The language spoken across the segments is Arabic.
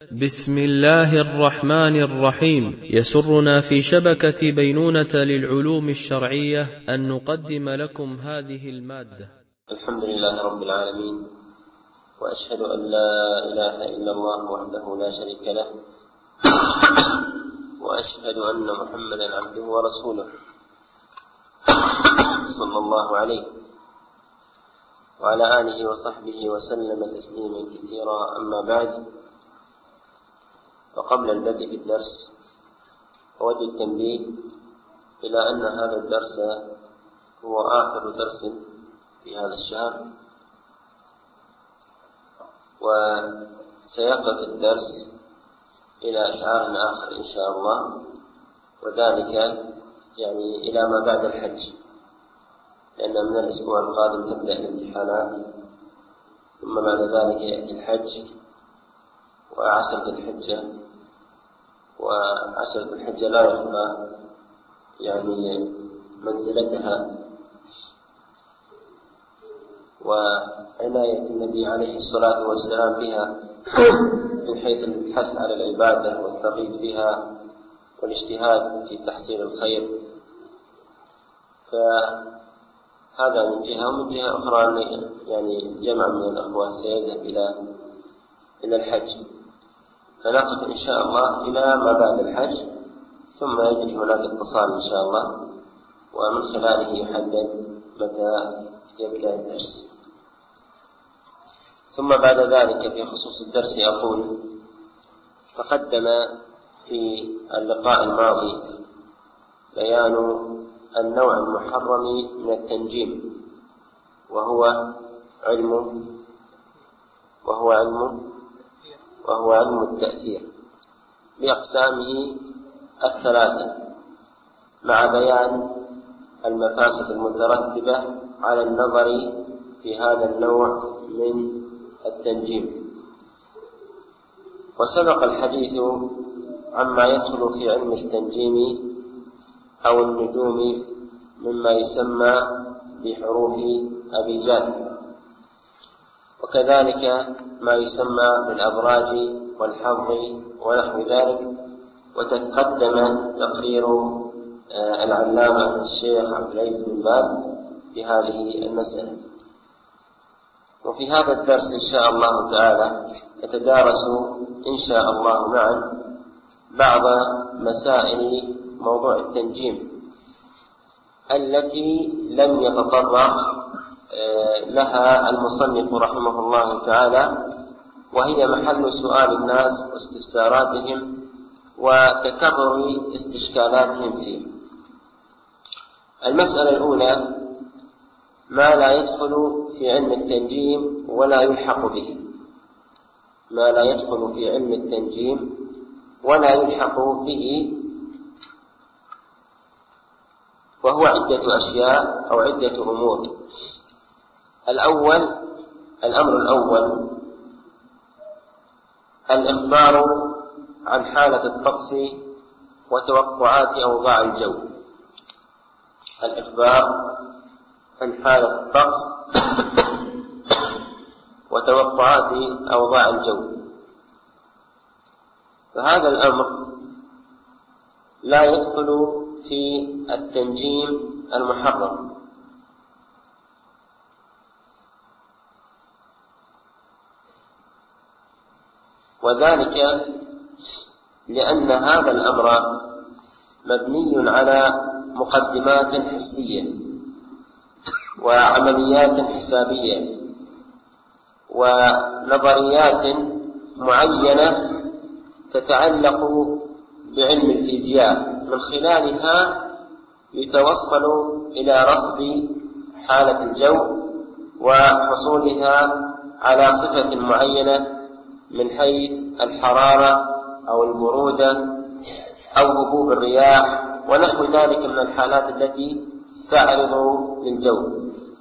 بسم الله الرحمن الرحيم. يسرنا في شبكة بينونة للعلوم الشرعية أن نقدم لكم هذه المادة. الحمد لله رب العالمين، وأشهد أن لا إله إلا الله وحده لا شريك له، وأشهد أن محمدا عبده ورسوله صلى الله عليه وعلى آله وصحبه وسلم تسليما كثيرا. أما بعد، وقبل البدء بالدرس أود التنبيه إلى أن هذا الدرس هو آخر درس في هذا الشهر، وسيقف الدرس إلى أشعار آخر إن شاء الله، وذلك يعني إلى ما بعد الحج، لأن من الأسبوع القادم تبدأ الامتحانات، ثم بعد ذلك يأتي الحج وعشرة الحجة، وعشرة الحجة لا يخفى يعني منزلتها وعناية النبي عليه الصلاة والسلام بها، من حيث الحث على العبادة والترغيب فيها والاجتهاد في تحصيل الخير. فهذا من جهة، ومن جهة أخرى يعني جمع من الأخوة سيذهب إلى الحج، فنقف إن شاء الله إلى ما بعد الحج، ثم يجري هناك اتصال إن شاء الله، ومن خلاله يحدد متى يبدأ الدرس. ثم بعد ذلك في خصوص الدرس أقول: تقدم في اللقاء الماضي بيان النوع المحرم من التنجيم، وهو علم التأثير بأقسامه الثلاثة، مع بيان المفاسد المترتبة على النظر في هذا النوع من التنجيم. وسبق الحديث عما يدخل في علم التنجيم أو النجوم مما يسمى بحروف أبيجاد، وكذلك ما يسمى بالأبراج والحظ ونحو ذلك، وتقدم تقرير العلامة الشيخ عبد العزيز بن باز في هذه المسألة. وفي هذا الدرس إن شاء الله تعالى نتدارس إن شاء الله معا بعض مسائل موضوع التنجيم التي لم يتطرق لها المصنف رحمه الله تعالى، وهي محل سؤال الناس واستفساراتهم وتكرر استشكالاتهم فيه. المسألة الأولى: ما لا يدخل في علم التنجيم ولا يلحق به. ما لا يدخل في علم التنجيم ولا يلحق به، وهو عدة أشياء أو عدة أمور. الأمر الأول: الإخبار عن حالة الطقس وتوقعات أوضاع الجو. الإخبار عن حالة الطقس وتوقعات أوضاع الجو، فهذا الأمر لا يدخل في التنجيم المحرم، وذلك لأن هذا الأمر مبني على مقدمات حسية وعمليات حسابية ونظريات معينة تتعلق بعلم الفيزياء، من خلالها يتوصل إلى رصد حالة الجو وحصولها على صفة معينة من حيث الحرارة أو البرودة أو هبوب الرياح ونحو ذلك من الحالات التي تعرض للجو.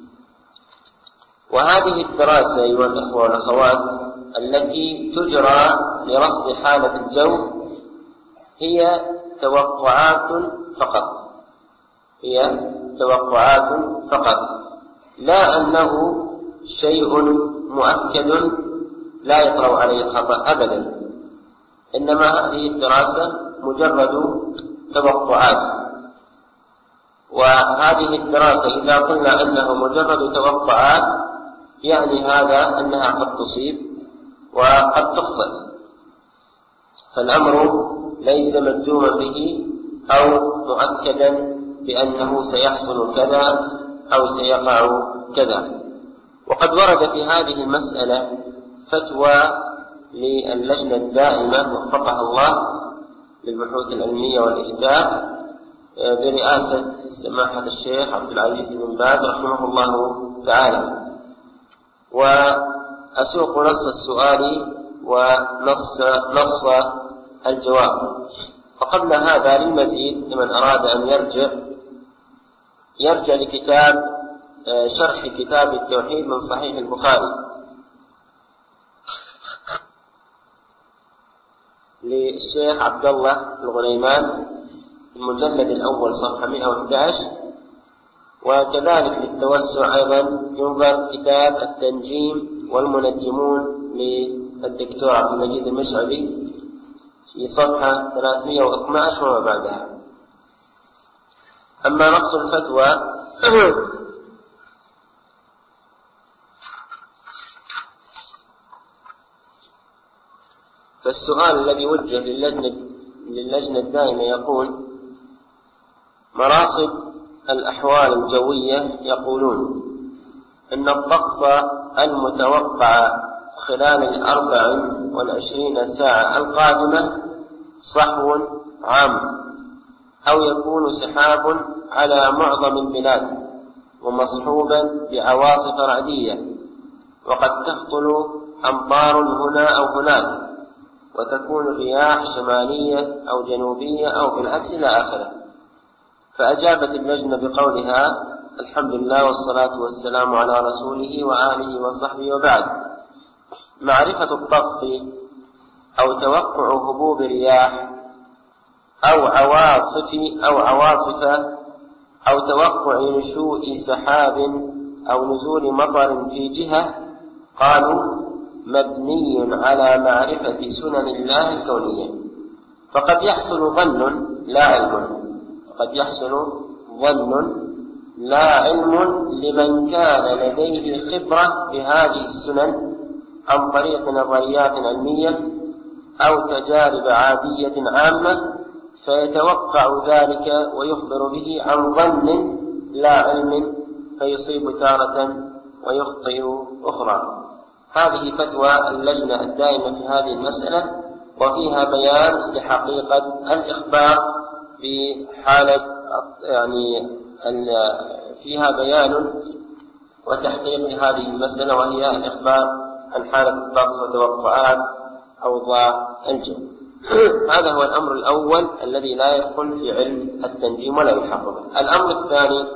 وهذه الدراسة أيها الأخوة والأخوات التي تجرى لرصد حالة الجو هي توقعات فقط، لا أنه شيء مؤكد لا يطرأ عليه الخطأ أبدا، إنما هذه الدراسة مجرد توقعات، وهذه الدراسة إذا قلنا أنه مجرد توقعات يعني هذا أنها قد تصيب وقد تخطئ، فالأمر ليس مجزوما به أو مؤكدا بأنه سيحصل كذا أو سيقع كذا. وقد ورد في هذه المسألة فتوى للجنة الدائمة وفقها الله للبحوث العلمية والإفتاء برئاسة سماحة الشيخ عبد العزيز بن باز رحمه الله تعالى، وأسوق نص السؤال ونص الجواب. وقبل هذا للمزيد لمن أراد أن يرجع لكتاب شرح كتاب التوحيد من صحيح البخاري للشيخ عبد الله الغنيمان المجلد الأول صفحة 111، وكذلك للتوسع أيضا ينظر كتاب التنجيم والمنجمون للدكتور عبد المجيد المشعبي في صفحة 312 وما بعدها. أما نص الفتوى فالسؤال الذي وجه للجنة الدائمة يقول: مراصد الأحوال الجوية يقولون إن الطقس المتوقع خلال 24 ساعة القادمة صحو عام، أو يكون سحاب على معظم البلاد ومصحوبا بعواصف رعدية، وقد تهطل أمطار هنا أو هناك، وتكون الرياح شمالية أو جنوبية أو بالعكس إلى آخره. فأجابت اللجنة بقولها: الحمد لله والصلاة والسلام على رسوله وآله وصحبه، وبعد. معرفة الطقس أو توقع هبوب رياح أو عواصف أو توقع نشوء سحاب أو نزول مطر في جهة، قالوا مبني على معرفة سنن الله الكونية، فقد يحصل ظن لا علم لمن كان لديه خبرة بهذه السنن عن طريق نظريات علمية أو تجارب عادية عامة، فيتوقع ذلك ويخبر به عن ظن لا علم، فيصيب تارة ويخطئ أخرى. هذه فتوى اللجنة الدائمة في هذه المسألة، وفيها بيان لحقيقة الإخبار بحالة فيها بيان وتحقيق لهذه المسألة، وهي الإخبار عن حالة الطقس وتوقعات أوضاع الجو. هذا هو الأمر الأول الذي لا يدخل في علم التنجيم ولا يلحق به. الأمر الثاني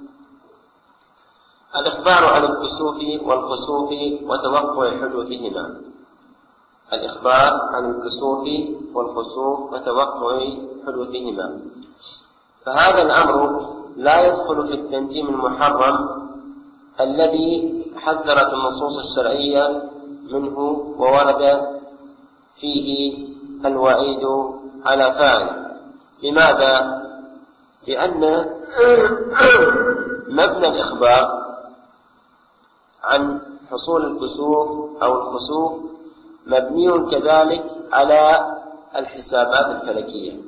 الإخبار عن الكسوف والخسوف وتوقع حدوثهما. فهذا الأمر لا يدخل في التنجيم المحرم الذي حذرت النصوص الشرعية منه وورد فيه الوعيد على فاعل. لماذا؟ لأن مبنى الإخبار عن حصول الكسوف أو الخسوف مبني كذلك على الحسابات الفلكية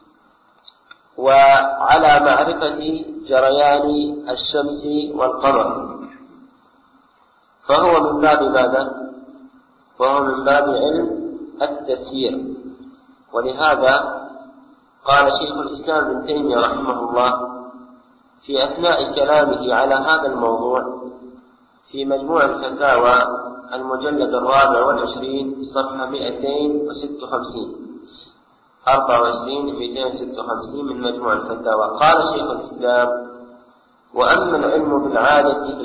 وعلى معرفة جريان الشمس والقمر، فهو من باب ماذا؟ فهو من باب علم التسيير. ولهذا قال شيخ الإسلام ابن تيمية رحمه الله في أثناء كلامه على هذا الموضوع في مجموع الفتاوى المجلد 24 صفحة 256 من مجموع الفتاوى، قال شيخ الإسلام: وأما العلم بالعادة في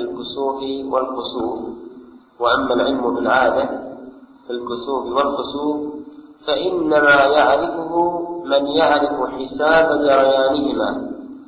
الكسوف والخسوف فإنما يعرفه من يعرف حساب جريانهما،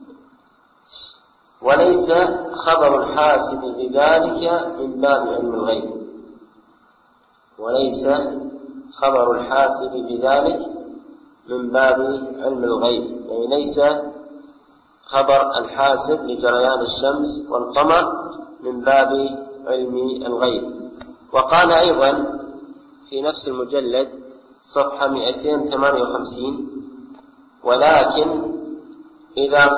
وليس خبر الحاسب بذلك من باب علم الغيب. خبر الحاسب بذلك من باب علم الغيب، يعني ليس خبر الحاسب لجريان الشمس والقمر من باب علم الغيب. وقال أيضا في نفس المجلد صفحة 258: ولكن إذا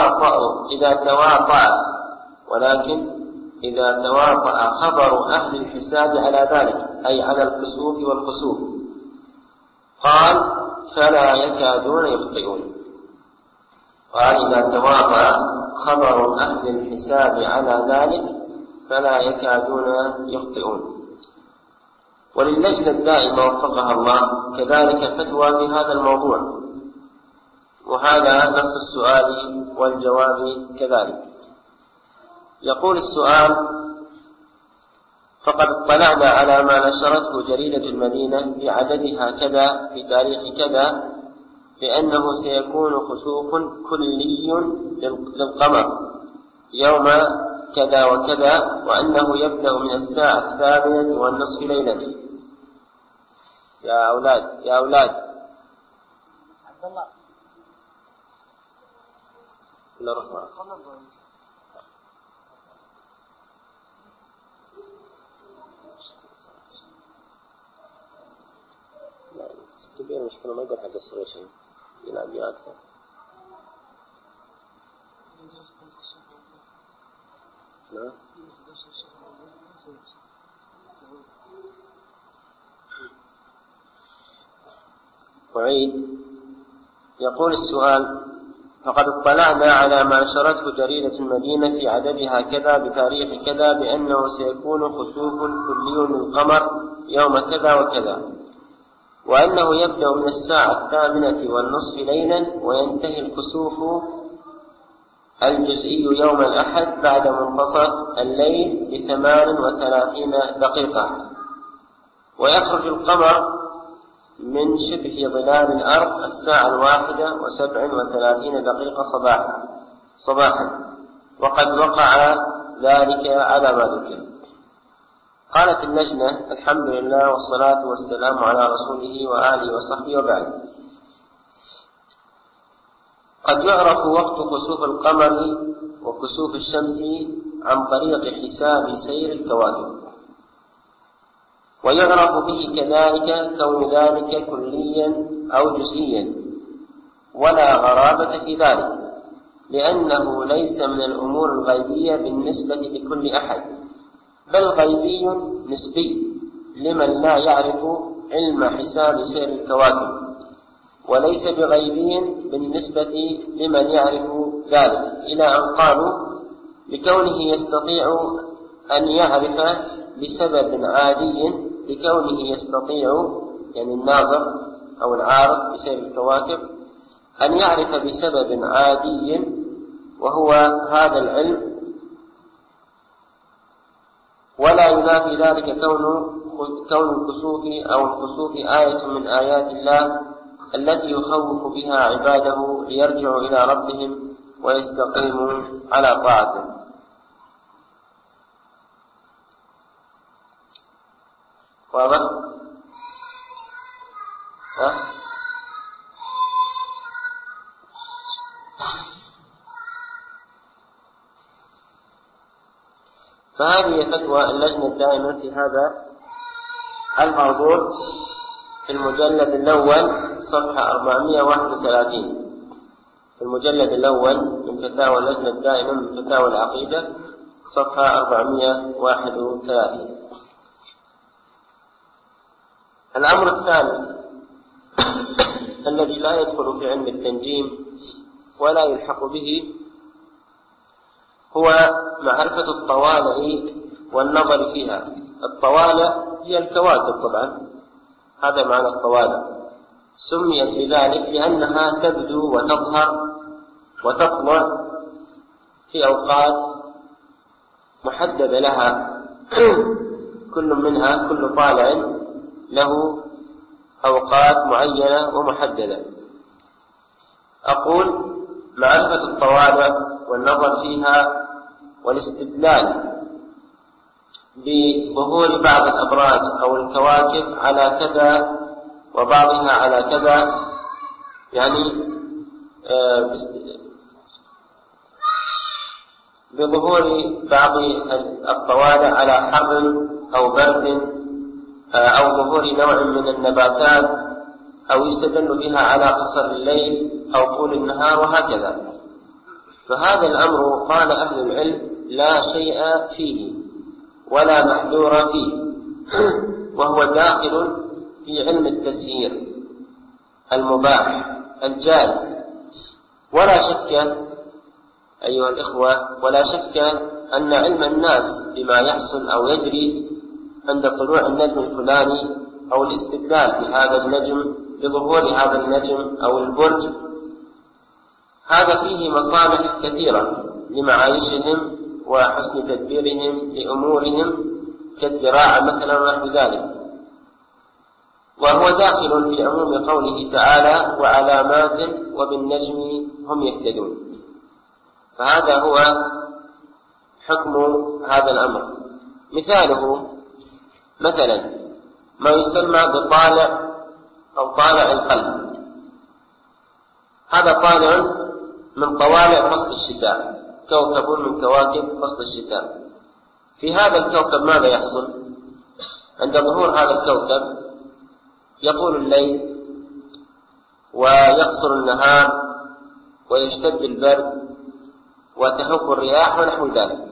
تواطأ خبر أهل الحساب على ذلك، أي على الكسوف والخسوف، قال فلا يكادون يخطئون. قال إذا تواطأ خبر أهل الحساب على ذلك فلا يكادون يخطئون. وللجنة الدائمة وفقها الله كذلك فتوى في هذا الموضوع، وهذا نص السؤال والجواب كذلك. يقول السؤال: فقد اطلعنا على ما نشرته جريدة المدينة في عددها كذا في تاريخ كذا بأنه سيكون خسوف كلي للقمر يوم كذا وكذا، وأنه يبدأ من الساعة 8:30 ليلة. يا أولاد عبد الله إلا رحمة كبير مشكلة، ما يقول حق الصغير شيء يلعب بيه أكثر. لا أعيد. يقول السؤال: فقد اطلعنا على ما نشرته جريدة المدينة في عددها كذا بتاريخ كذا بأنه سيكون خسوف كلي للقمر يوم كذا وكذا، وأنه يبدأ من الساعة 8:30 ليلا، وينتهي الكسوف الجزئي يوم الأحد بعد منتصف الليل ب38 دقيقة، ويخرج القمر من شبه ظلال الأرض الساعة 1:37 دقيقة صباحا، وقد وقع ذلك على ما ذكر. قالت اللجنة: الحمد لله والصلاة والسلام على رسوله وآله وصحبه، وبعد. قد يعرف وقت خسوف القمر وكسوف الشمس عن طريق حساب سير الكواكب، ويعرف به كذلك كون ذلك كليا أو جزئيا، ولا غرابة في ذلك، لأنه ليس من الأمور الغيبية بالنسبة لكل أحد، بل غيبي نسبي لمن لا يعرف علم حساب سير الكواكب، وليس بغيبي بالنسبة لمن يعرف ذلك، إلى أن قالوا لكونه يستطيع أن يعرف بسبب عادي، لكونه يستطيع يعني الناظر أو العارف بسير الكواكب أن يعرف بسبب عادي، وهو هذا العلم، ولا ينافي ذلك كون الكسوف أو الخسوف آية من آيات الله التي يخوف بها عباده ليرجعوا إلى ربهم ويستقيموا على طاعته. واضح؟ فهذه فتوى اللجنة الدائمة في هذا الموضوع في المجلد الأول صفحة 431، في المجلد الأول من فتاوى اللجنة الدائمة من فتاوى العقيدة صفحة 431. الأمر الثالث الذي لا يدخل في علم التنجيم ولا يلحق به هو معرفة الطوالع والنظر فيها. الطوالع هي الكواكب طبعا، هذا معنى الطوالع، سميت بذلك لأنها تبدو وتظهر وتطلع في أوقات محددة لها، كل طالع له أوقات معينة ومحددة. أقول معرفة الطوالع والنظر فيها والاستدلال بظهور بعض الأبراج أو الكواكب على كذا وبعضها على كذا، يعني بظهور بعض الطوالع على حر أو برد، أو ظهور نوع من النباتات، أو يستدل بها على قصر الليل أو طول النهار وهكذا. فهذا الأمر قال أهل العلم لا شيء فيه ولا محذور فيه، وهو داخل في علم التسيير المباح الجائز. ولا شك أيها الإخوة، ولا شك أن علم الناس بما يحصل أو يجري عند طلوع النجم الفلاني أو الاستدلال بهذا النجم بظهور هذا النجم أو البرج، هذا فيه مصالح كثيرة لمعايشهم وحسن تدبيرهم لأمورهم كالزراعة مثلا ونحو ذلك. وهو داخل في عموم قوله تعالى وعلامات وبالنجم هم يهتدون. فهذا هو حكم هذا الأمر. مثاله مثلا ما يسمى بطالع أو طالع القلب. هذا طالع من طوالع فصل الشتاء، كوكب من كواكب فصل الشتاء. في هذا الكوكب ماذا يحصل؟ عند ظهور هذا الكوكب يطول الليل ويقصر النهار ويشتد البرد وتهب الرياح ونحو ذلك.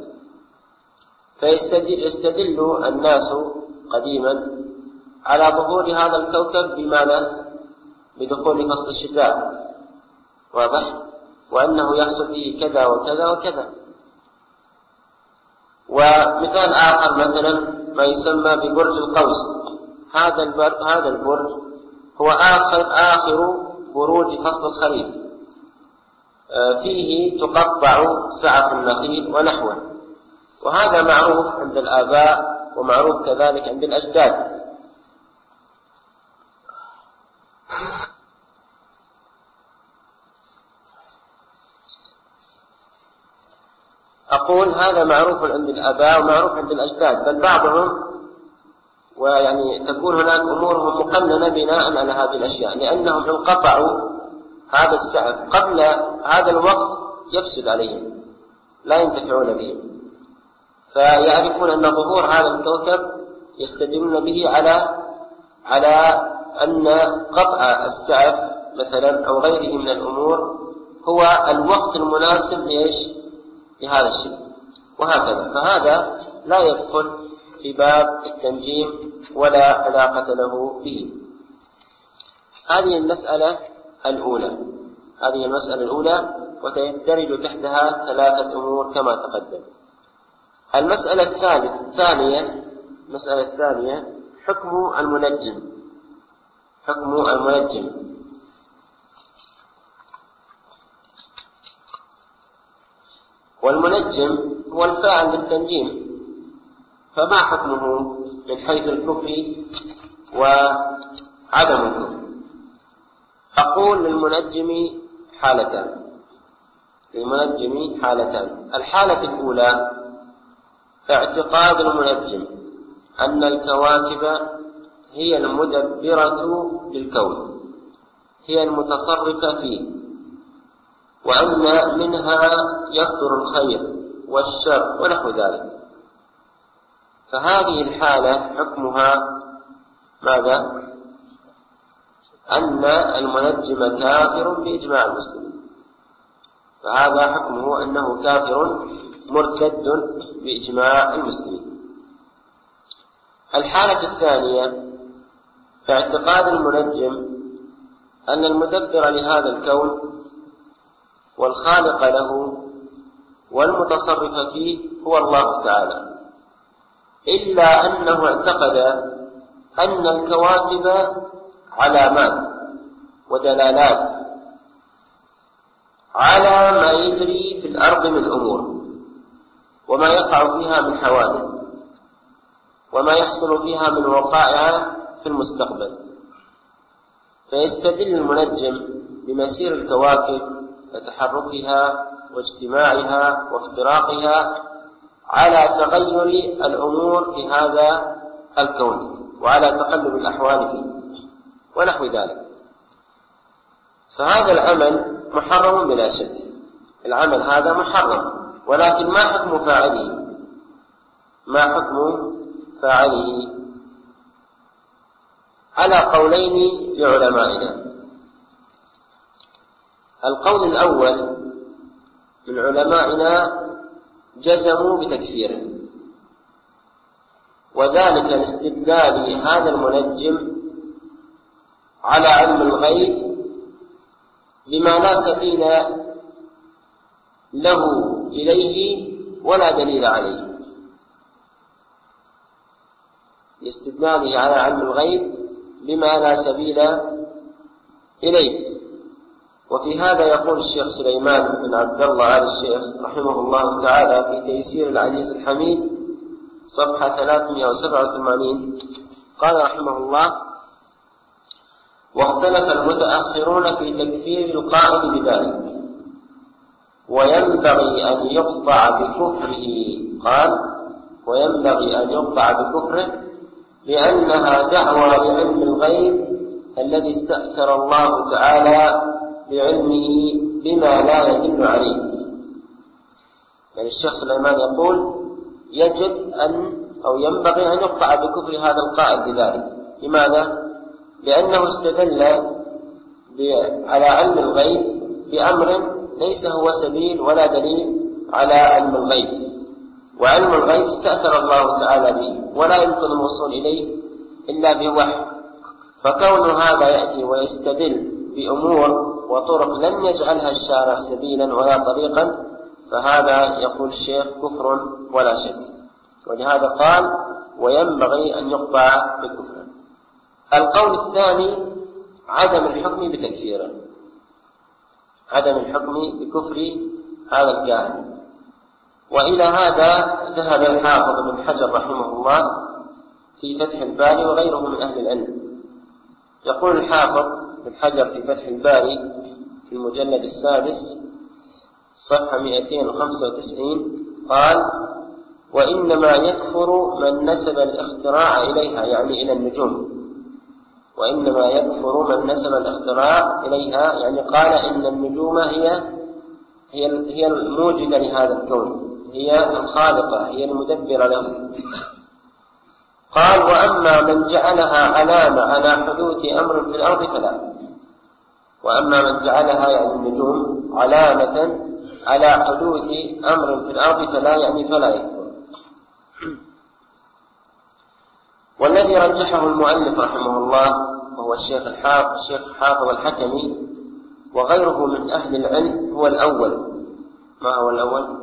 فيستدل الناس قديما على ظهور هذا الكوكب بماذا؟ بدخول فصل الشتاء، واضح؟ وأنه يحصل فيه كذا وكذا وكذا. ومثال آخر مثلا ما يسمى ببرج القوس. هذا البرج هو آخر بروج فصل الخريف، فيه تقطع سعف النخيل ونحوه، وهذا معروف عند الآباء ومعروف كذلك عند الأجداد. أقول هذا معروف عند الآباء ومعروف عند الأجداد، بل بعضهم ويعني تكون هناك أمورهم مقننة بناء على هذه الأشياء، لأنهم انقطعوا هذا السعف قبل هذا الوقت يفسد عليهم، لا ينتفعون به، فيعرفون أن ظهور هذا الكوكب يستدلون به على أن قطع السعف مثلا أو غيره من الأمور هو الوقت المناسب لهذا الشيء، وهكذا. فهذا لا يدخل في باب التنجيم ولا علاقة له به. هذه المسألة الأولى وتندرج تحتها 3 أمور كما تقدم. المسألة الثانية حكم المنجم. والمنجم هو الفاعل للتنجيم، فما حكمه من حيث الكفر وعدم الكفر؟ أقول للمنجم حالتان. الحالة الأولى اعتقاد المنجم أن الكواكب هي المدبرة للكون، هي المتصرفة فيه، وأن منها يصدر الخير والشر ونحو ذلك. فهذه الحالة حكمها ماذا؟ أن المنجم كافر بإجماع المسلمين، فهذا حكمه أنه كافر مرتد بإجماع المسلمين. الحالة الثانية اعتقاد المنجم أن المدبر لهذا الكون والخالق له والمتصرف فيه هو الله تعالى، إلا أنه اعتقد أن الكواكب علامات ودلالات على ما يجري في الأرض من أمور، وما يقع فيها من حوادث، وما يحصل فيها من وقائع في المستقبل. فيستدل المنجم بمسير الكواكب وتحركها واجتماعها وافتراقها على تغير الأمور في هذا الكون وعلى تقلب الأحوال فيه، ونحو ذلك. فهذا العمل محرم بلا شك، العمل هذا محرم، ولكن ما حكم فاعله؟ ما حكم فاعله؟ على قولين لعلمائنا. القول الأول من علمائنا جزموا بتكفيره، وذلك لاستدلال هذا المنجم على علم الغيب بما لا سبيل له إليه ولا دليل عليه، لاستدلاله على علم الغيب بما لا سبيل إليه. وفي هذا يقول الشيخ سليمان بن عبد الله آل الشيخ رحمه الله تعالى في تيسير العزيز الحميد صفحة 387 قال رحمه الله: واختلف المتأخرون في تكفير القائل بذلك، وينبغي أن يقطع بكفره. قال: وينبغي أن يقطع بكفره لأنها دعوى لعلم الغيب الذي استأثر الله تعالى بعلمه بما لا يدل عليه. يعني الشيخ سليمان يقول يجب أو ينبغي أن يقطع بكفر هذا القائل بذلك. لماذا؟ لأنه استدل على علم الغيب بأمر ليس هو سبيل ولا دليل على علم الغيب، وعلم الغيب استأثر الله تعالى به ولا يمكن الوصول إليه إلا بوحي. فكون هذا يأتي ويستدل بأمور وطرق لن يجعلها الشارع سبيلا ولا طريقا، فهذا يقول الشيخ كفر ولا شك. ولهذا قال: وينبغي أن يقطع بكفره. القول الثاني عدم الحكم بتكفيره، عدم الحكم بكفر هذا الكاهن. وإلى هذا ذهب الحافظ بن حجر رحمه الله في فتح الباري وغيره من أهل العلم. يقول الحافظ بن حجر في فتح الباري في المجلد السادس صفحة 295 قال: وإنما يكفر من نسب الاختراع إليها، يعني إلى النجوم. وإنما يكفر من نسب الاختراع إليها، يعني قال إن النجوم هي الموجدة لهذا الكون، هي الخالقة، هي المدبرة له. قال: وأما من جعلها علامة على حدوث أمر في الأرض فلا. وأما من جعلها يعني النجوم علامة على حدوث أمر في الأرض فلا، يعني فلا يكفر. والذي رجحه المؤلف رحمه الله وهو الشيخ حافظ الحكمي وغيره من أهل العلم هو الأول. ما هو الأول؟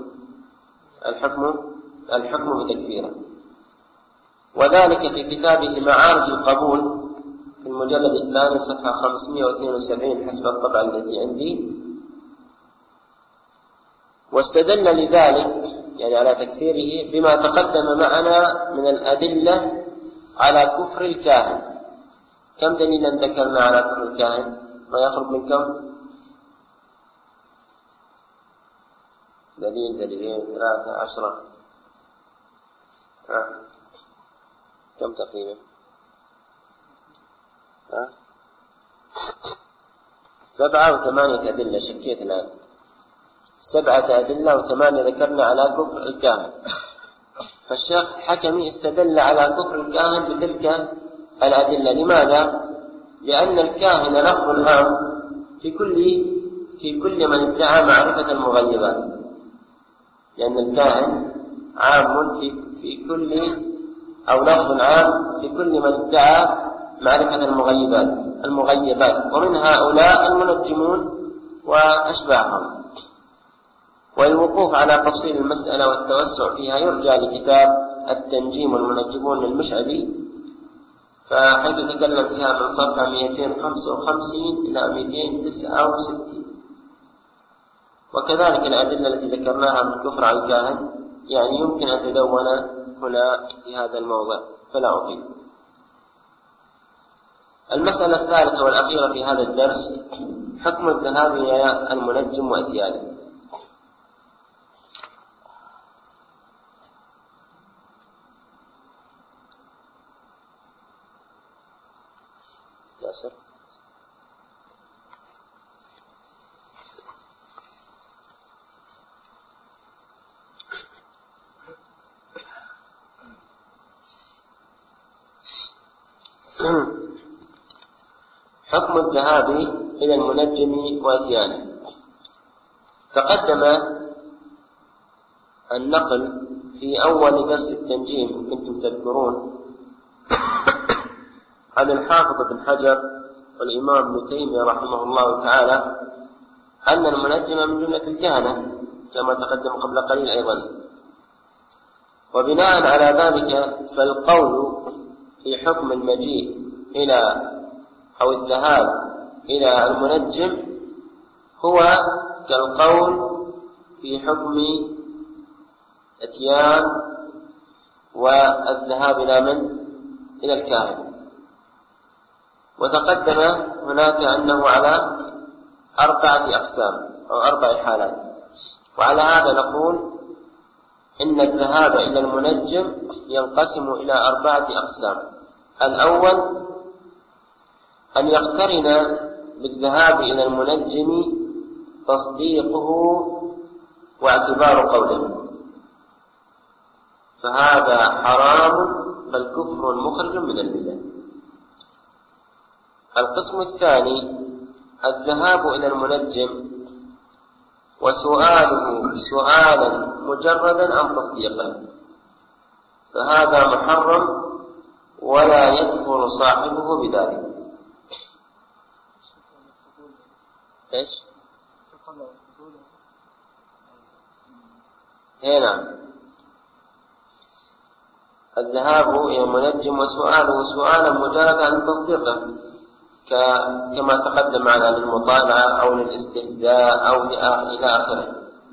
الحكم بتكفيره، وذلك في كتابه معارج القبول في المجلد الثاني صفحة 572 حسب الطبعة التي عندي. واستدل لذلك يعني على تكفيره بما تقدم معنا من الأدلة على كفر الكاهن. كم دليلا ذكرنا على كفر الكاهن؟ ما يقرب من كم؟ دليلين 3 10 كم تقريبا؟ 7 و8 أدلة. شكيت الآن 7 أدلة و8 ذكرنا على كفر الكاهن. فالشيخ حكمي استدل على كفر الكاهن بتلك الأدلة. لماذا؟ لأن الكاهن لفظ عام في كل من ادعى معرفة المغيبات، لأن الكاهن عام في كل أو لفظ عام لكل من ادعى معرفة المغيبات، ومن هؤلاء المنجمون وأشباههم. والوقوف على تفصيل المسألة والتوسع فيها يرجى لكتاب التنجيم والمنجمون للمشعبي، فحيث تكلم فيها من صفحة 255 إلى 269. وكذلك الأدلة التي ذكرناها من كفر على الكاهن يعني يمكن أن تدون هنا في هذا الموضع فلا أطيل. المسألة الثالثة والأخيرة في هذا الدرس حكم الذهاب إلى المنجم وإتيانه. ياسر حكم الذهاب إلى المنجم وإتيانه. تقدم النقل في أول درس التنجيم إن كنتم تذكرون عن الحافظ بن حجر والإمام ابن تيمية رحمه الله تعالى أن المنجم من جملة الكهنة كما تقدم قبل قليل أيضا. وبناء على ذلك فالقول في حكم المجيء إلى أو الذهاب إلى المنجم هو كالقول في حكم إتيان والذهاب إلى من؟ إلى الكاهن. وتقدم هناك أنه على 4 أقسام أو 4 حالات. وعلى هذا نقول إن الذهاب إلى المنجم ينقسم إلى 4 أقسام. الأول أن يقترن بالذهاب إلى المنجم تصديقه واعتبار قوله، فهذا حرام بل كفر مخرج من الملة. القسم الثاني الذهاب إلى المنجم وسؤاله سؤالا مجردا عن تصديقه، فهذا محرم ولا يكفر صاحبه بذلك. ايش؟ هنا الذهاب إلى المنجم وسؤاله سؤالا مجردا عن تصديقه كما تقدم معنا للمطالعة أو للاستهزاء أو إلى آخره.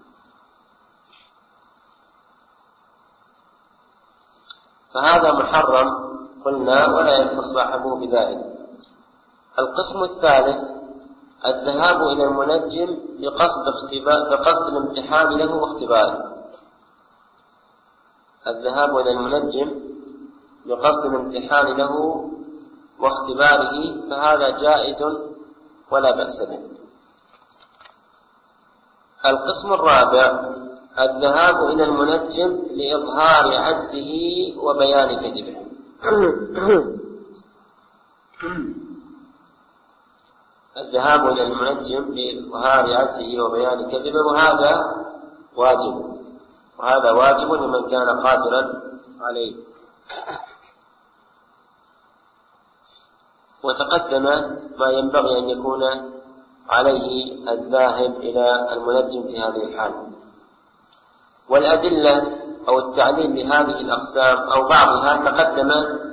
فهذا محرم قلنا ولا يكفر صاحبه بذلك. القسم الثالث الذهاب إلى المنجم بقصد الامتحان له واختباره. الذهاب إلى المنجم بقصد الامتحان له واختباره فهذا جائز ولا بأس به. القسم الرابع الذهاب إلى المنجم لإظهار عجزه وبيان كذبه. الذهاب إلى المنجم لإظهار عجزه وبيان كذبه وهذا واجب لمن كان قادرا عليه. وتقدم ما ينبغي أن يكون عليه الذاهب إلى المنجم في هذه الحال. والأدلة أو التعليل لهذه الأقسام أو بعضها تقدم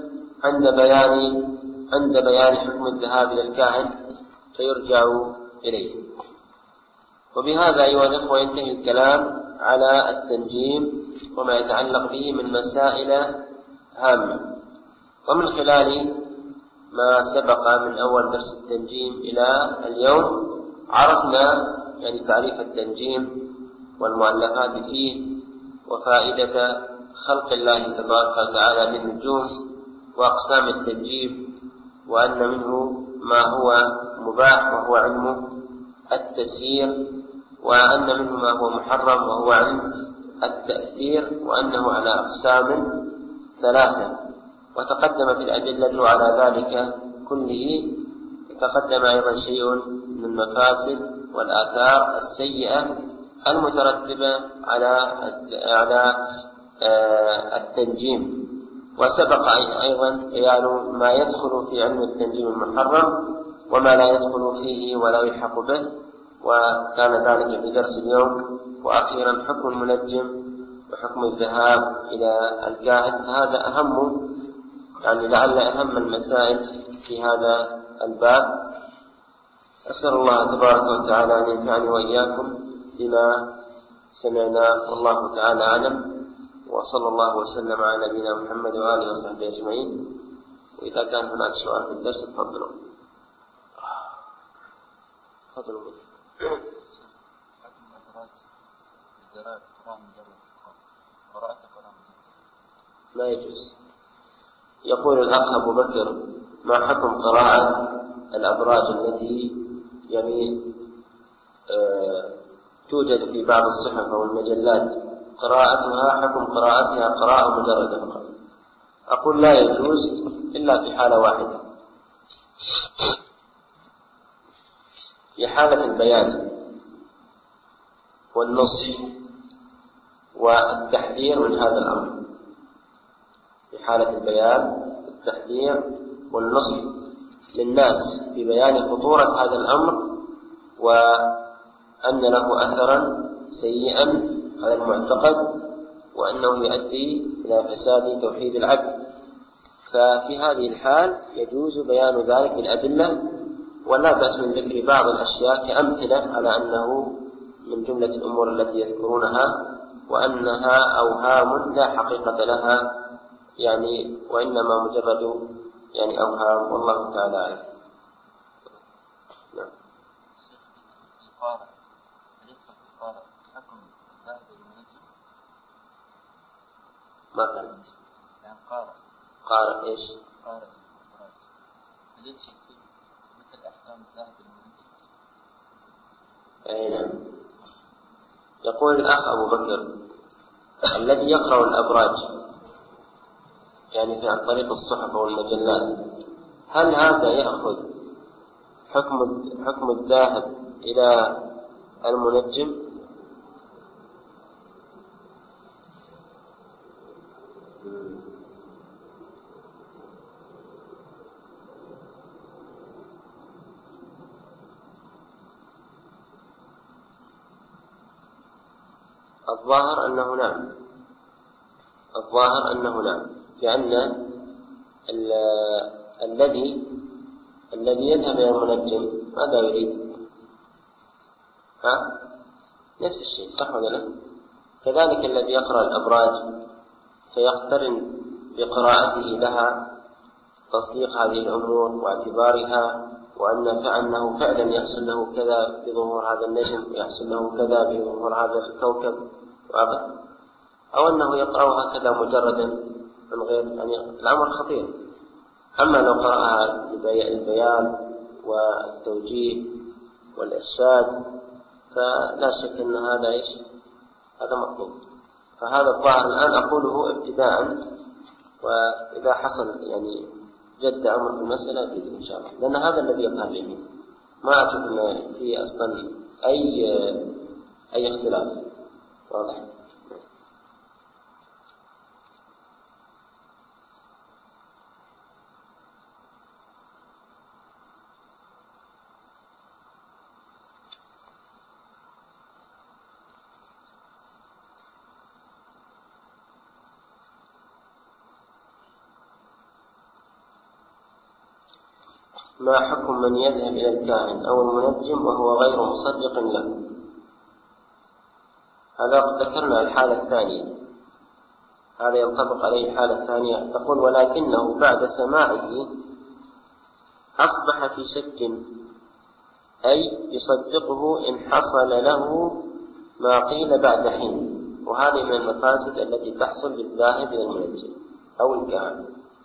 عند بيان حكم الذهاب إلى الكاهن فيرجع إليه. وبهذا أيها الأخوة ينتهي الكلام على التنجيم وما يتعلق به من مسائل هامة. ومن خلال ما سبق من أول درس التنجيم إلى اليوم عرفنا تعريف التنجيم والمؤلفات فيه وفائدة خلق الله تبارك وتعالى للنجوم وأقسام التنجيم، وأن منه ما هو مباح وهو علم التسيير، وأن منه ما هو محرم وهو علم التأثير، وأنه على أقسام 3. وتقدم في الأدلة على ذلك كله. تقدم أيضا شيء من المفاسد والآثار السيئة المترتبة على التنجيم. وسبق أيضا بيان ما يدخل في علم التنجيم المحرم وما لا يدخل فيه ولا يلحق به، وكان ذلك في درس اليوم. وأخيرا حكم المنجم وحكم الذهاب إلى الكاهن، فهذا أهم لعل أهم المسائل في هذا الباب. أسأل الله تبارك وتعالى أن ينفعني وإياكم بما سمعنا، والله تعالى أعلم. وصلى الله وسلم على نبينا محمد وآله وصحبه أجمعين. وإذا كان هناك سؤال في الدرس تفضلوا. لا يجوز. يقول الأخ أبو بكر: ما حكم قراءة الأبراج التي توجد في بعض الصحف أو المجلات، قراءتها حكم قراءتها قراءة مجردة فقط؟ أقول لا يجوز إلا في حالة واحدة، في حالة البيان والنصح والتحذير من هذا الأمر، في حالة البيان والتحذير والنصح للناس ببيان خطورة هذا الأمر وأن له أثرا سيئا على المعتقد وأنه يؤدي إلى فساد توحيد العبد. ففي هذه الحال يجوز بيان ذلك بالأدلة، ولا بأس من ذكر بعض الأشياء كأمثلة على أنه من جملة الأمور التي يذكرونها وأنها أوهام لا حقيقة لها يعني، وإنما مجرد يعني أوهام، والله تعالى أعلم. ما فهمت. يعني قارئ إيش؟ قارئ يدخل في مثل أحكام الذهب المنجم. أي نعم. يقول الأخ أبو بكر الذي يقرأ الأبراج يعني عن طريق الصحف والمجلات، هل هذا يأخذ حكم الذاهب إلى المنجم؟ الظاهر أنه نعم، لأن الذي يذهب إلى المنجم ماذا يريد؟ نفس الشيء، صح ولا لا؟ كذلك الذي يقرأ الأبراج فيقترن بقراءته لها تصديق هذه الأمور واعتبارها، وأنه فعلا يحصل له كذا بظهور هذا النجم ويحصل له كذا بظهور هذا الكوكب، أو أنه يقرأها كذا مجردا من غير يعني الأمر خطير. أما لو قرأها البيان والتوجيه والإرشاد فلا شك أن هذا مطلوب. فهذا الظاهر الآن أقوله ابتداء، وإذا حصل يعني جد أمر في المسألة بإذن إن شاء الله، لأن هذا الذي يظهر لي. ما أشوف أن في أصلا أي اختلاف واضح. ما حكم من يذهب إلى الكاهن أو المنجم وهو غير مصدق له؟ هذا ذكرنا الحالة الثانية، هذا ينطبق عليه الحالة الثانية. تقول ولكنه بعد سماعه أصبح في شك، أي يصدقه إن حصل له ما قيل بعد حين، وهذه من المفاسد التي تحصل للذاهب إلى المنجم أو الكاهن.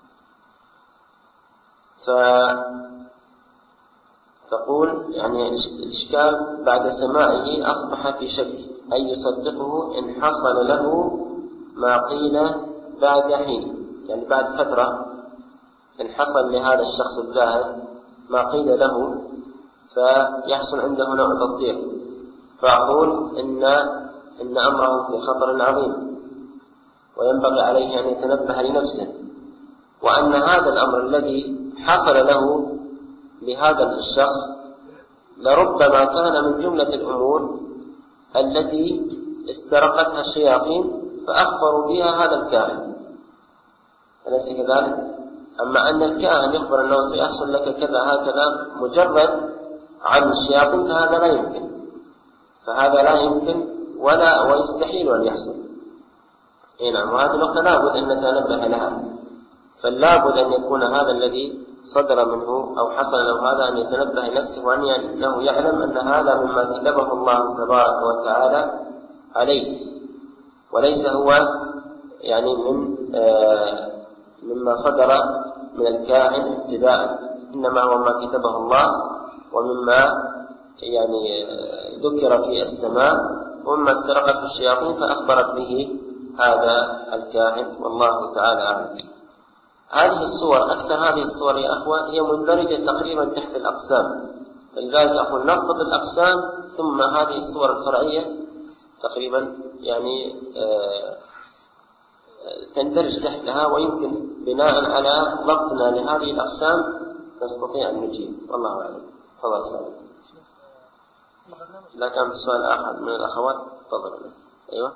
تقول يعني الإشكال بعد سماعه أصبح في شك، أي يصدقه إن حصل له ما قيل بعد حين، يعني بعد فترة إن حصل لهذا الشخص الذاهب ما قيل له فيحصل عنده نوع تصديق. فأقول إن أمره في خطر عظيم وينبغي عليه أن يتنبه لنفسه، وأن هذا الأمر الذي حصل له لهذا الشخص لربما كان من جملة الأمور التي استرقتها الشياطين فأخبروا بها هذا الكاهن، أليس كذلك؟ أما أن الكاهن يخبر أنه سيحصل لك كذا هكذا مجرد عن الشياطين فهذا لا يمكن ويستحيل أن يحصل. نعم، وهذه النقطة لابد أن نتنبه لها، فلابد أن يكون هذا الذي صدر منه أو حصل له هذا أن يتنبه لنفسه، وأنه يعلم أن هذا مما كتبه الله تبارك وتعالى عليه، وليس هو يعني مما صدر من الكاهن ابتداء، إنما هو ما كتبه الله ومما يعني ذكر في السماء ومما استرقته الشياطين فأخبرت به هذا الكاهن، والله تعالى أعلم. هذه الصور أكثر هذه الصور يا أخوة هي مندرجة تقريبا تحت الأقسام، فلذلك أقول نضبط الأقسام ثم هذه الصور الفرعية تقريبا يعني تندرج تحتها، ويمكن بناء على ضبطنا لهذه الأقسام نستطيع أن نجيب. والله أعلم. تفضل سالم. لا كان في سؤال آخر من الأخوات؟ تفضل. أيوة.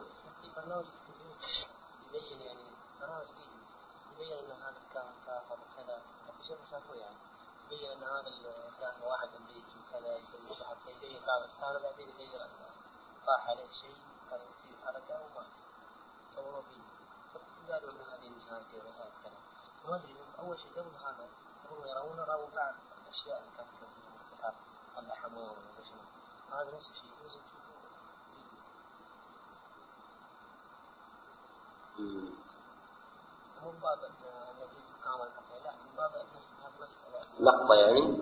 يبين يعني برامج يبين أن هذا الكائن كافر وكذا، حتى شيء شافوه يعني يبين أن هذا الكائن واحد أمريكي وكذا يسوي سحر فيديه قال سحر بعدين يغير طاح عليه شيء كان يصير حركة ومات صوروا فيه، فقالوا أن هذه النهاية وهذا الكلام. وما أدري أول شيء قبل هذا هم يرون رأوا بعض الأشياء اللي كانت تصير في السحر قبل حمار ولا شيء، هذا نفس الشيء لازم تشوفوه. مو باب النبي كامل قطعي، لا من باب نفس لقطة يعني.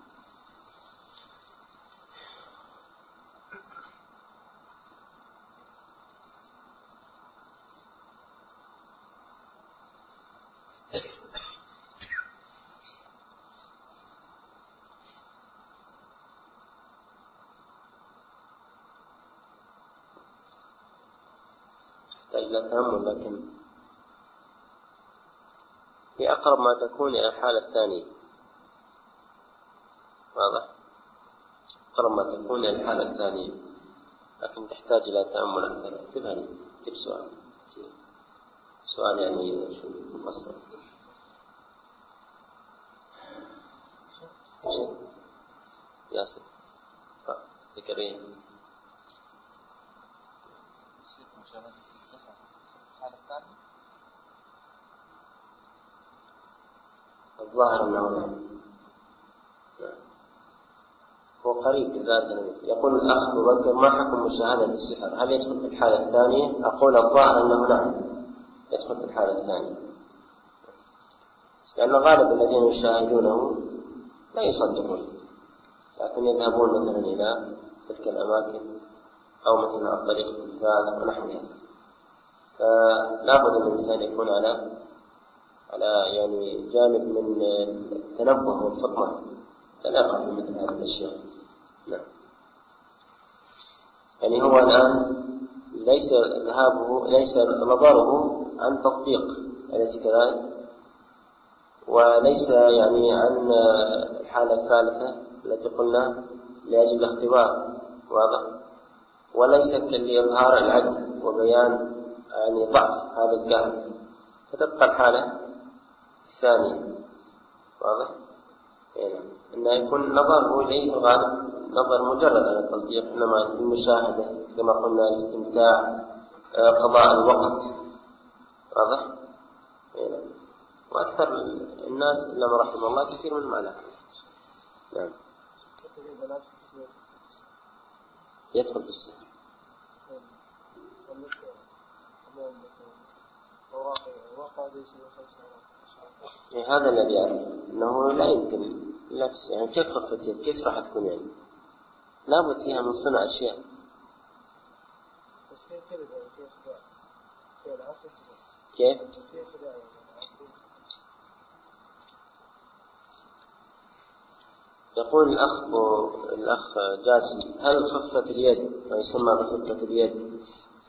إلى تأمل، لكن هي أقرب ما تكون إلى الحالة الثانية. واضح؟ أقرب ما تكون إلى الحالة الثانية، لكن تحتاج إلى تأمل أكثر. اكتبها لي، اكتب سؤال يعني شو مفصل. ياسر ذكريه. الظاهر أنه نعم. هو قريب لذلك. يقول الأخ أبو بكر: ما حكم مشاهدة السحر؟ هل يدخل في الحالة الثانية؟ أقول الظاهر أنه نعم يدخل في الحالة الثانية، لأن غالب الذين يشاهدونه لا يصدقون، لكن يذهبون مثلا إلى تلك الأماكن أو مثلا عن طريق التلفاز ونحوها. فلا بد الإنسان يكون على يعني جانب من التنبه والفطنة، فلا يقع في مثل هذه الأشياء. نعم. يعني هو الآن ليس نظره عن تصديق، أليس كذلك؟ وليس يعني عن الحالة الثالثة التي قلنا لأجل الاختبار. واضح؟ وليس لإظهار العجز وبيان يعني ضعف هذا الكاهن، فتبقى الحالة الثانية. واضح؟ يعني إنه يكون نظره إليه الغالب نظر مجرد عن التصديق، إنما المشاهدة كما قلنا الاستمتاع، قضاء الوقت. واضح؟ يعني وأكثر الناس إلا ما رحم الله كثير من المعنى. نعم. يدخل في السحر. هذا الذي يعرف أنه لا يمكن إلا في السحر. يعني كيف خفت يد؟ كيف راح تكون يعني؟ لابد فيها من صنع أشياء. كيف؟ يقول الأخ جاسم: هل خفة اليد ما يسمى بخفة اليد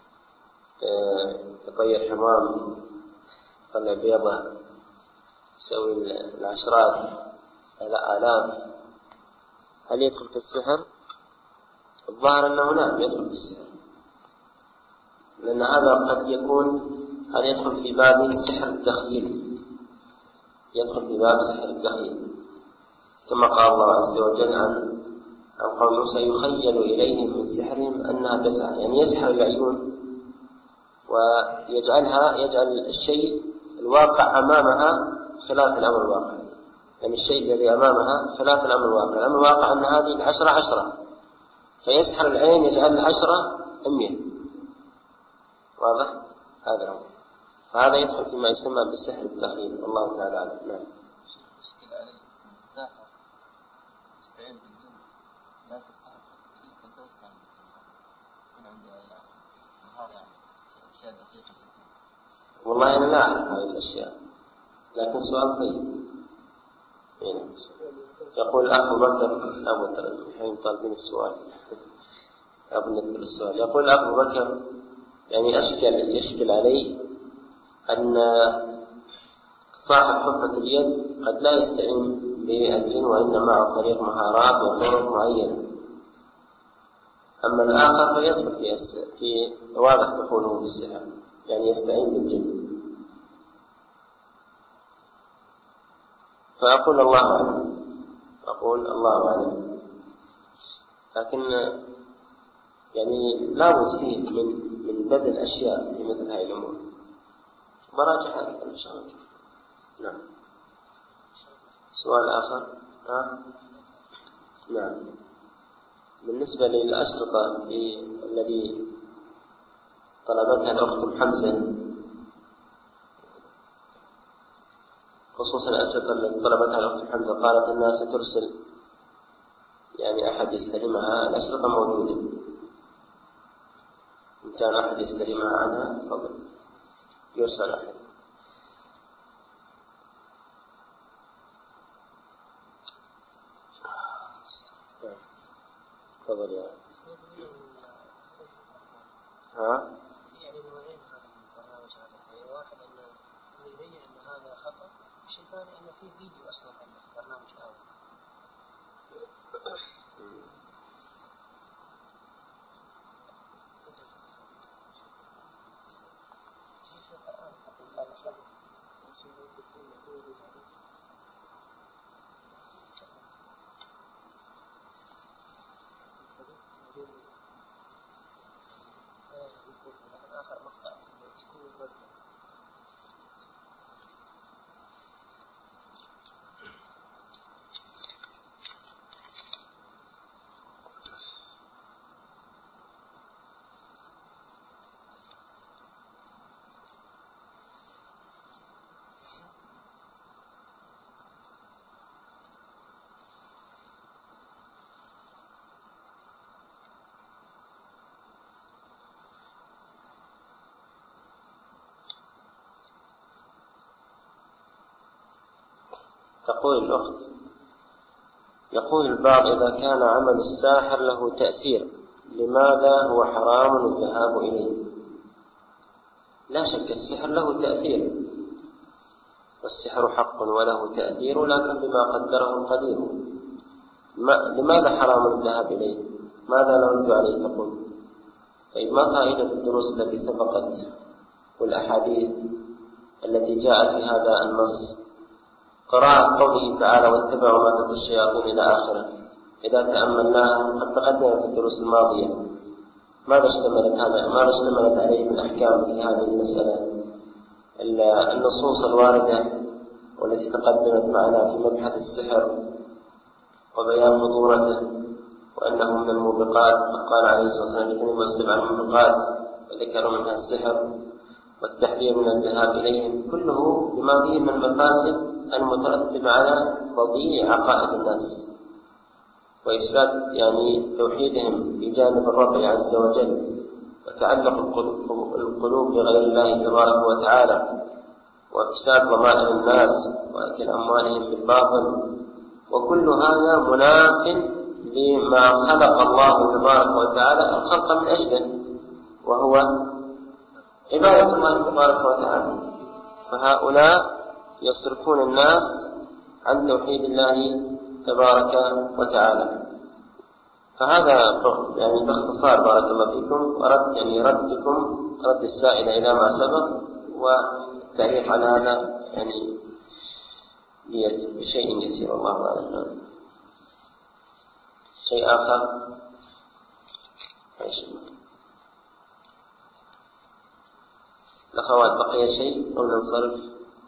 يطير حمام، يطلع بيضة، يسوي العشرات الآلاف، هل يدخل في السحر؟ الظاهر أنه نعم يدخل في السحر، لأن هذا قد يكون هذا يدخل في باب سحر التخيل، يدخل في باب سحر التخيل، كما قال الله عز وجل عن قوم موسى: يخيل إليهم من سحرهم أنها تسعى، يعني يسحر العيون ويجعل الشيء الواقع أمامها خلاف الأمر الواقع، يعني الشيء الذي أمامها خلاف الأمر الواقع. الأمر الواقع أن هذه العشرة 10، فيسحر العين يجعل 10 100. واضح؟ هذا هو. فهذا يدخل فيما يسمى بالسحر التخيل، والله تعالى أعلم. نعم. والله أنا لا أعرف هذه الأشياء، لكن سؤال طيب. يقول أخو بكر طالبين السؤال يقول أخو بكر يعني يشكل عليه أن صاحب خفة اليد قد لا يستعين بالجن وإنما عن طريق مهارات وطرق معينة، أما الآخر فيدخل في واضح دخوله في السحر، يعني يستعين بالجن. فأقول الله أعلم، لكن يعني لا بد فيه من بدل أشياء في مثل هذه الأمور. مراجعة إن شاء الله. نعم. سؤال آخر. نعم. بالنسبة للأشرطة الذي طلبتها الأخت حمزة، خصوصا الأشرطة التي طلبتها الأخت حمزة، قالت أنها سترسل يعني أحد يستلمها. الأشرطة موجودة، إن كان أحد يستلمها عنها فضل يرسل أحد. تفضل يا يعني نوعين هذا البرنامج هذا، واحد أنه يبين أن هذا خطأ، الشيء الثاني أنه في فيديو أصلا في برنامج الأول. آخر مقطع تقول الأخت، يقول البعض إذا كان عمل الساحر له تأثير لماذا هو حرام الذهاب إليه؟ لا شك السحر له تأثير، والسحر حق وله تأثير، لكن بما قدره القدير. لماذا حرام الذهاب إليه؟ ماذا نرد عليه؟ تقول طيب ما فائدة الدروس التي سبقت والأحاديث التي جاءت في هذا النص؟ قراءة قوله تعالى واتبعوا ما تتلو الشياطين إلى آخره، إذا تأملناها قد تقدم في الدروس الماضية ماذا اشتملت عليه من أحكام في هذه المسألة. النصوص الواردة والتي تقدمت معنا في مبحث السحر وبيان خطورته وأنه من الموبقات، قال عليه الصلاة والسلام اجتنبوا السبع الموبقات وذكروا منها السحر والتحذير من الذهاب إليهم، كله بما فيه من المفاسد المترتب على تضييع عقائد الناس وإفساد يعني توحيدهم بجانب الرب عز وجل، وتعلق القلوب بغير الله تبارك وتعالى، وإفساد ضمائر الناس وأكل أموالهم بالباطل، وكل هذا مناف لما خلق الله تبارك وتعالى الخلق من أجله، وهو عبادة الله تبارك وتعالى. فهؤلاء يصرفون الناس عن توحيد الله تبارك وتعالى. فهذا يعني باختصار بارك الله فيكم رد السائل إلى ما سبق، والتعليق على هذا يعني بشيء يسير. الله أعلم. شيء آخر؟ الأخوات بقي شيء أو ننصرف؟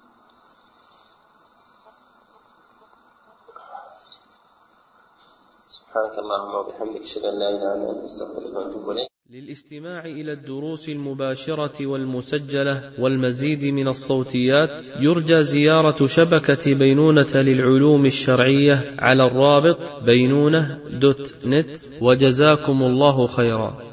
سبحانك اللهم وبحمدك أشهد أن لا إله إلا أنت أستغفرك وأتوب إليك. للاستماع إلى الدروس المباشرة والمسجلة والمزيد من الصوتيات يرجى زيارة شبكة بينونة للعلوم الشرعية على الرابط بينونة.net. وجزاكم الله خيرا.